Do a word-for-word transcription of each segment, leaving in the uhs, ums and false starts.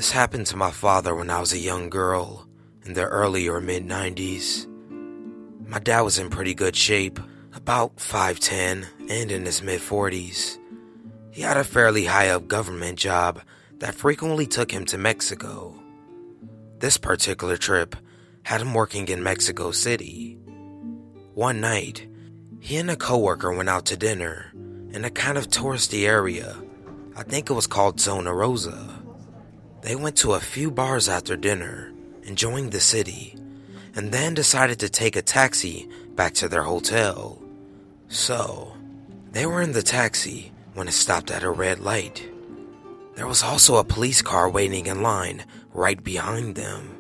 This happened to my father when I was a young girl in the early or mid nineties. My dad was in pretty good shape, about five ten and in his mid forties. He had a fairly high up government job that frequently took him to Mexico. This particular trip had him working in Mexico City. One night, he and a coworker went out to dinner in a kind of touristy area. I think it was called Zona Rosa. They went to a few bars after dinner, enjoying the city, and then decided to take a taxi back to their hotel. So, they were in the taxi when it stopped at a red light. There was also a police car waiting in line right behind them.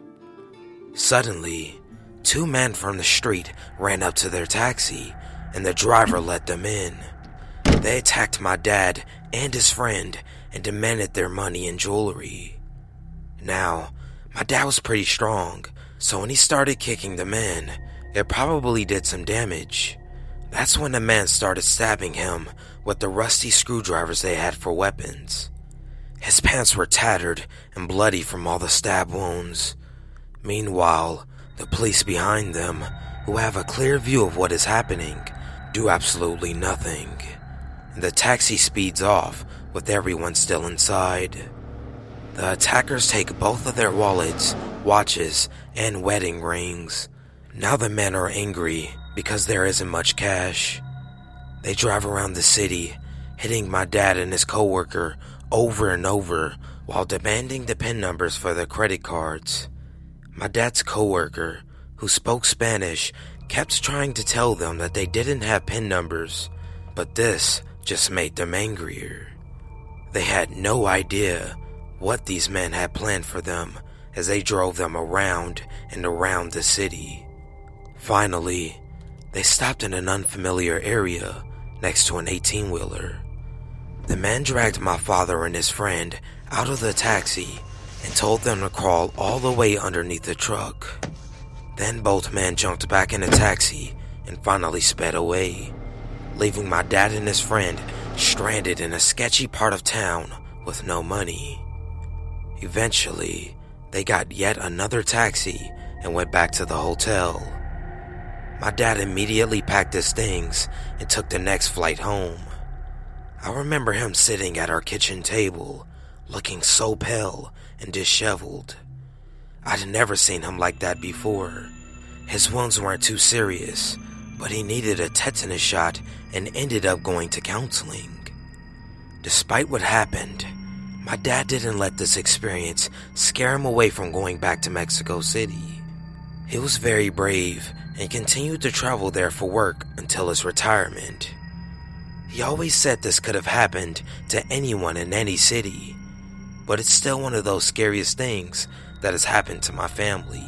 Suddenly, two men from the street ran up to their taxi, and the driver let them in. They attacked my dad and his friend and demanded their money and jewelry. Now, my dad was pretty strong, so when he started kicking the men, it probably did some damage. That's when the men started stabbing him with the rusty screwdrivers they had for weapons. His pants were tattered and bloody from all the stab wounds. Meanwhile, the police behind them, who have a clear view of what is happening, do absolutely nothing. The taxi speeds off with everyone still inside. The attackers take both of their wallets, watches, and wedding rings. Now the men are angry because there isn't much cash. They drive around the city, hitting my dad and his coworker over and over while demanding the PIN numbers for their credit cards. My dad's coworker, who spoke Spanish, kept trying to tell them that they didn't have PIN numbers, but this just made them angrier. They had no idea what these men had planned for them as they drove them around and around the city. Finally, they stopped in an unfamiliar area next to an eighteen-wheeler. The man dragged my father and his friend out of the taxi and told them to crawl all the way underneath the truck. Then both men jumped back in the taxi and finally sped away, leaving my dad and his friend stranded in a sketchy part of town with no money. Eventually, they got yet another taxi and went back to the hotel. My dad immediately packed his things and took the next flight home. I remember him sitting at our kitchen table, looking so pale and disheveled. I'd never seen him like that before. His wounds weren't too serious, but he needed a tetanus shot and ended up going to counseling. Despite what happened, my dad didn't let this experience scare him away from going back to Mexico City. He was very brave and continued to travel there for work until his retirement. He always said this could have happened to anyone in any city, but it's still one of those scariest things that has happened to my family.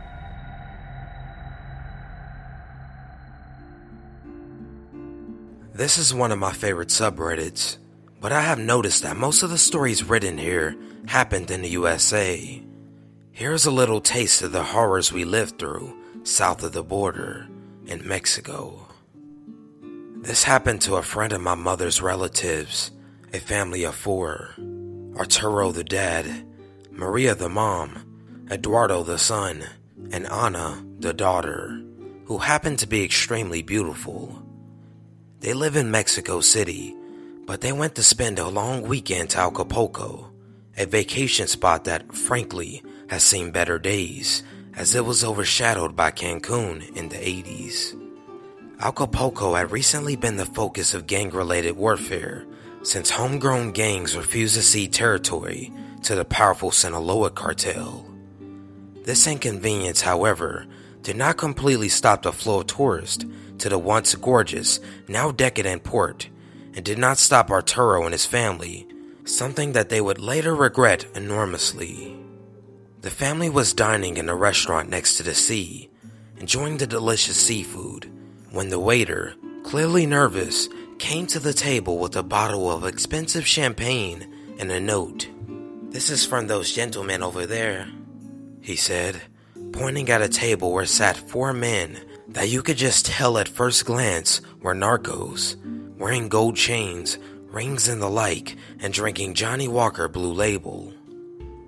This is one of my favorite subreddits, but I have noticed that most of the stories written here happened in the U S A. Here's a little taste of the horrors we lived through south of the border in Mexico. This happened to a friend of my mother's relatives, a family of four. Arturo the dad, Maria the mom, Eduardo the son, and Ana the daughter, who happened to be extremely beautiful. They live in Mexico City, but they went to spend a long weekend to Acapulco, a vacation spot that, frankly, has seen better days, as it was overshadowed by Cancun in the eighties. Acapulco had recently been the focus of gang-related warfare, since homegrown gangs refused to cede territory to the powerful Sinaloa cartel. This inconvenience, however, did not completely stop the flow of tourists to the once gorgeous, now decadent port, and did not stop Arturo and his family, something that they would later regret enormously. The family was dining in a restaurant next to the sea, enjoying the delicious seafood, when the waiter, clearly nervous, came to the table with a bottle of expensive champagne and a note. "This is from those gentlemen over there," he said, pointing at a table where sat four men that you could just tell at first glance were narcos, wearing gold chains, rings and the like, and drinking Johnny Walker Blue Label.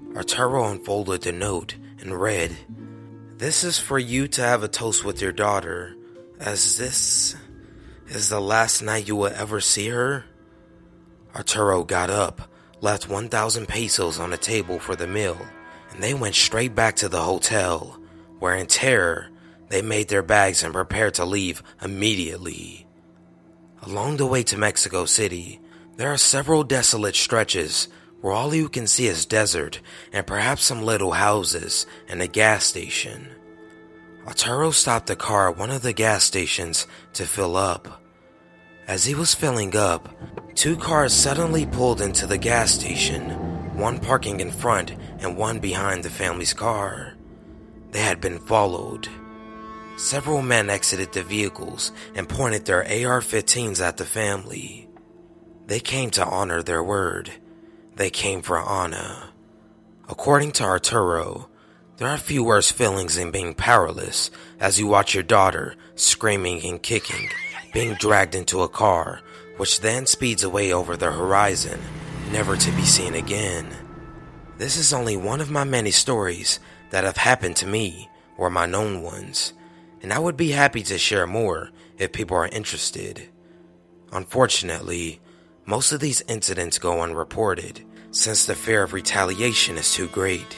Arturo unfolded the note and read, "This is for you to have a toast with your daughter, as this is the last night you will ever see her." Arturo got up, left one thousand pesos on the table for the meal, and they went straight back to the hotel, where in terror, they made their bags and prepared to leave immediately. Along the way to Mexico City, there are several desolate stretches where all you can see is desert and perhaps some little houses and a gas station. Arturo stopped the car at one of the gas stations to fill up. As he was filling up, two cars suddenly pulled into the gas station, one parking in front and one behind the family's car. They had been followed. Several men exited the vehicles and pointed their A R fifteens at the family. They came to honor their word. They came for Ana. According to Arturo, there are few worse feelings than being powerless as you watch your daughter screaming and kicking, being dragged into a car, which then speeds away over the horizon, never to be seen again. This is only one of my many stories that have happened to me or my known ones, and I would be happy to share more if people are interested. Unfortunately, most of these incidents go unreported, since the fear of retaliation is too great.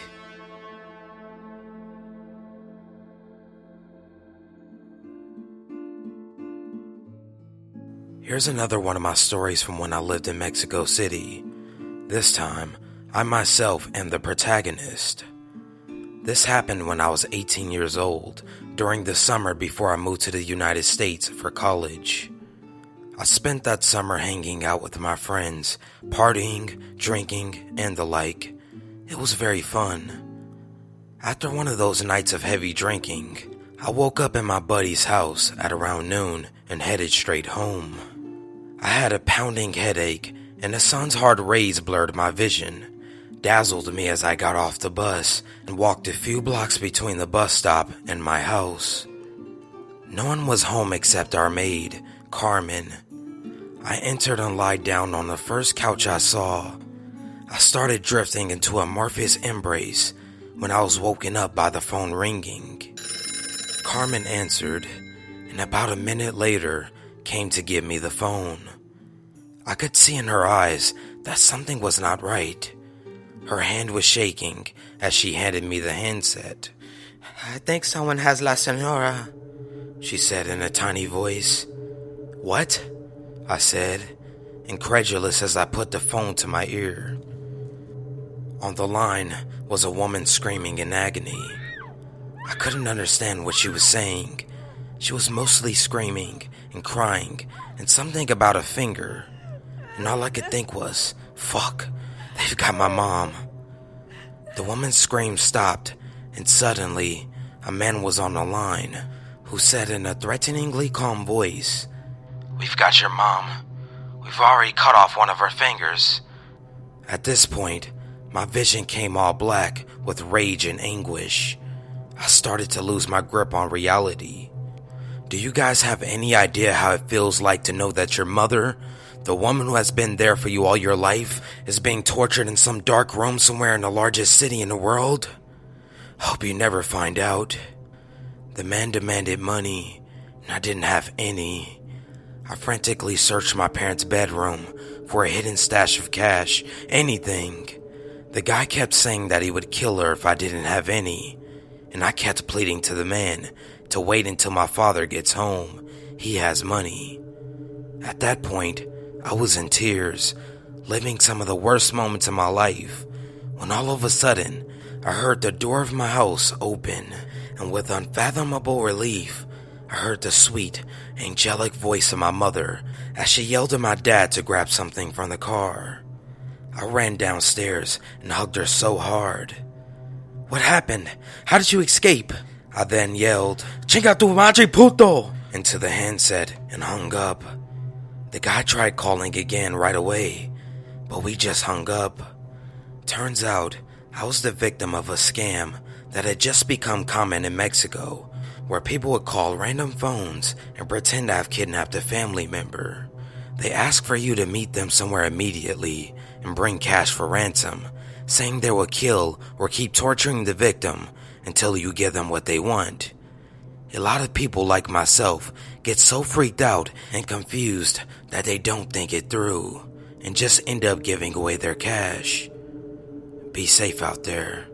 Here's another one of my stories from when I lived in Mexico City. This time, I myself am the protagonist. This happened when I was eighteen years old, during the summer before I moved to the United States for college. I spent that summer hanging out with my friends, partying, drinking, and the like. It was very fun. After one of those nights of heavy drinking, I woke up in my buddy's house at around noon and headed straight home. I had a pounding headache, and the sun's hard rays blurred my vision, dazzled me as I got off the bus and walked a few blocks between the bus stop and my house. No one was home except our maid, Carmen. I entered and lied down on the first couch I saw. I started drifting into a Morpheus embrace when I was woken up by the phone ringing. Carmen answered, and about a minute later came to give me the phone. I could see in her eyes that something was not right. Her hand was shaking as she handed me the handset. "I think someone has La Senora," she said in a tiny voice. "What?" I said, incredulous as I put the phone to my ear. On the line was a woman screaming in agony. I couldn't understand what she was saying. She was mostly screaming and crying and something about a finger. And all I could think was, fuck, they've got my mom. The woman's scream stopped, and suddenly a man was on the line who said in a threateningly calm voice, "We've got your mom. We've already cut off one of her fingers." At this point, my vision came all black with rage and anguish. I started to lose my grip on reality. Do you guys have any idea how it feels like to know that your mother, the woman who has been there for you all your life, is being tortured in some dark room somewhere in the largest city in the world? Hope you never find out. The man demanded money, and I didn't have any. I frantically searched my parents' bedroom for a hidden stash of cash, anything. The guy kept saying that he would kill her if I didn't have any, and I kept pleading to the man to wait until my father gets home. He has money. At that point, I was in tears, living some of the worst moments of my life, when all of a sudden, I heard the door of my house open, and with unfathomable relief, I heard the sweet, angelic voice of my mother as she yelled at my dad to grab something from the car. I ran downstairs and hugged her so hard. "What happened? How did you escape?" I then yelled, "Chinga tu madre puto!" into the handset and hung up. The guy tried calling again right away, but we just hung up. Turns out, I was the victim of a scam that had just become common in Mexico, where people would call random phones and pretend to have kidnapped a family member. They ask for you to meet them somewhere immediately and bring cash for ransom, saying they will kill or keep torturing the victim until you give them what they want. A lot of people like myself get so freaked out and confused that they don't think it through and just end up giving away their cash. Be safe out there.